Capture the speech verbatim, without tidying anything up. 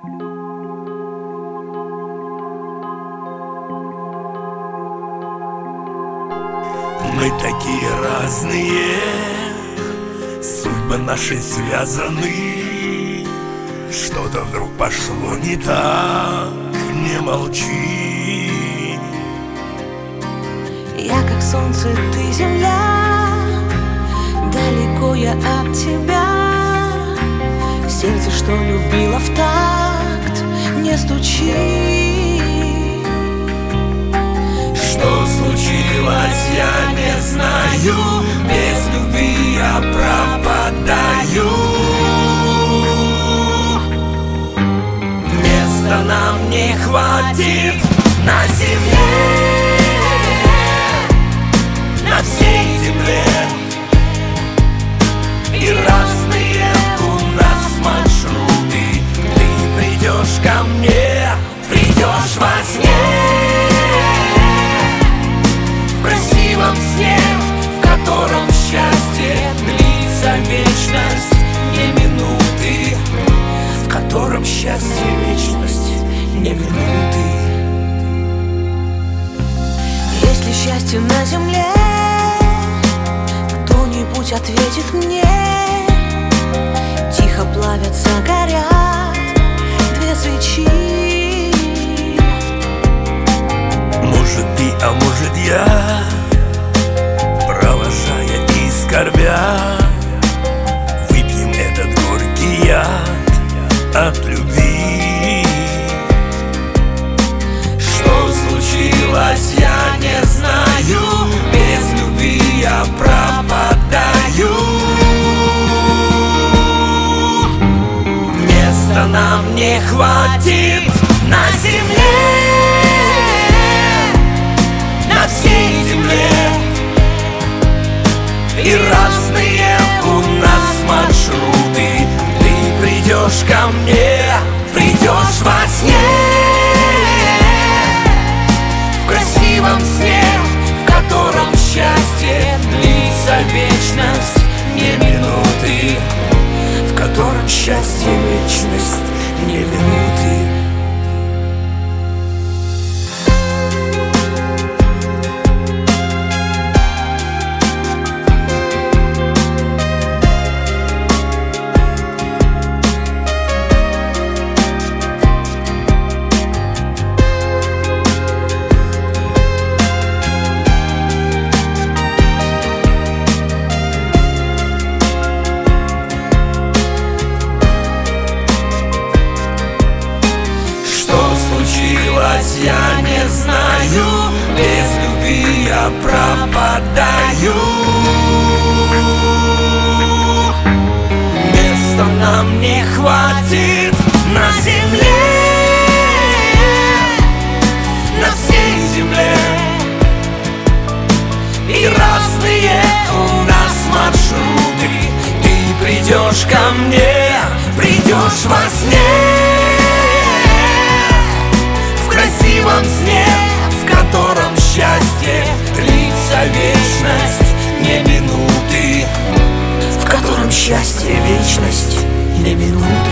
Мы такие разные, судьбы наши связаны. Что-то вдруг пошло не так, не молчи. Я как солнце, ты земля, далеко я от тебя. Сердце, что любило в такт, не стучи. Что случилось, я не знаю. Без любви я пропадаю. Места нам не хватит на земле, на всей земле. И разные у нас маршруты. Ты придешь ко мне, придешь во сне, в красивом сне, в котором счастье длится вечность, не минуты, в котором счастье вечность, не минуты. Есть ли счастье на земле? Кто-нибудь ответит мне. Тихо плавятся, горят две свечи. Может ты, а может я, провожая и скорбя, выпьем этот горький яд от любви. Что случилось, я не знаю. Без любви я пропадаю. Места нам не хватит на земле, на всей земле. И разные у нас маршруты. Ты придешь ко мне, придешь во сне, в красивом сне, в котором счастье длится вечность, не минуты, в котором счастье вечность, не минуты. Я не знаю, без любви я пропадаю. Места нам не хватит на земле, на всей земле. И разные у нас маршруты. Ты придешь ко мне, придешь во сне, в красивом сне, в котором счастье длится вечность, не минуты, в котором счастье вечность, не минуты.